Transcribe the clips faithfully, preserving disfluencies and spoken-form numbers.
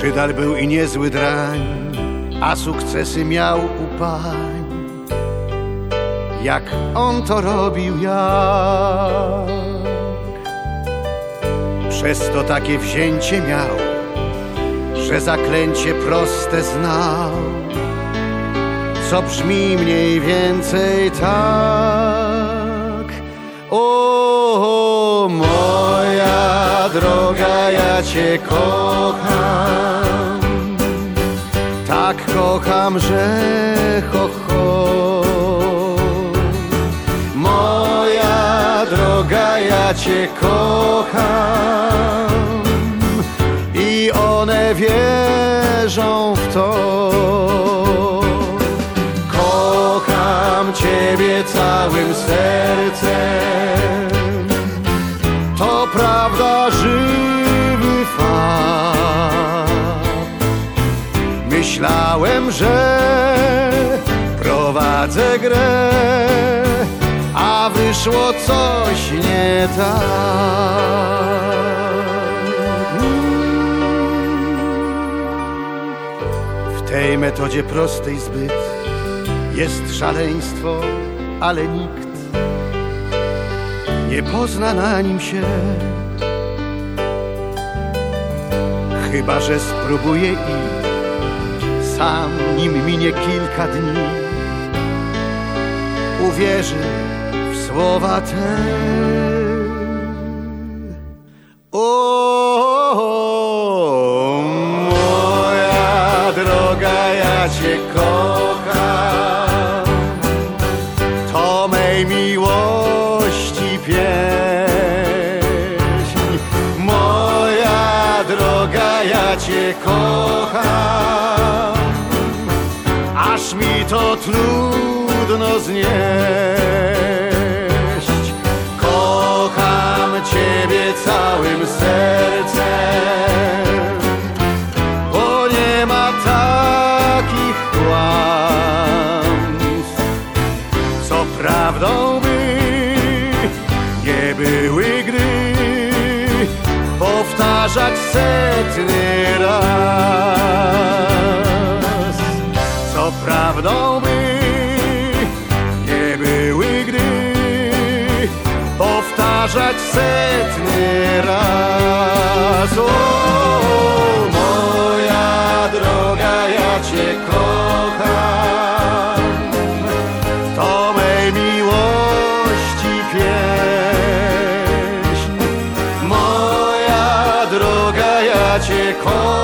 Rydal był i niezły drań, a sukcesy miał u pań. Jak on to robił, jak przez to takie wzięcie miał, że zaklęcie proste znał, co brzmi mniej więcej tak: o, moja droga, ja cię kocham, tak kocham, że ho, ho. Moja droga, ja cię kocham i one wierzą w to. Kocham ciebie całym sercem, to prawda, żywy fakt. Myślałem, że prowadzę grę, a wyszło coś nie tak. W tej metodzie prostej zbyt jest szaleństwo, ale nikt nie pozna na nim się, chyba że spróbuje i sam, nim minie kilka dni, uwierzy w słowa te. O, moja droga, ja cię kocham, to mej miłości pieśń. Moja droga, ja cię kocham, aż mi to trudno znieść. Kocham ciebie całym sercem, bo nie ma takich kłamstw, co prawdą by nie były, gdy powtarzać setny raz. Co prawdą by nie były, gdy powtarzać setny raz. O, moja droga, ja cię kocham, to mej miłości pieśń. Moja droga, ja cię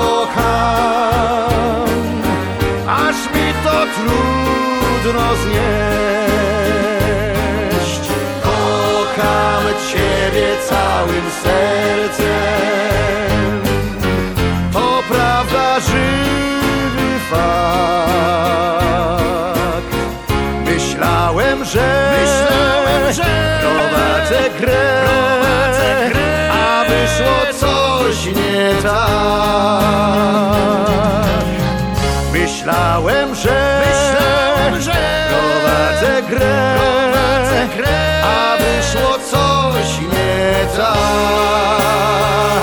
kocham, aż mi to trudno znieść. Kocham ciebie całym sercem, to prawda, żywy fakt. Myślałem, że, Myślałem, że prowadzę grę, prowadzę grę, a wyszło coś nie tak. Myślałem, że, Myślałem, że prowadzę grę,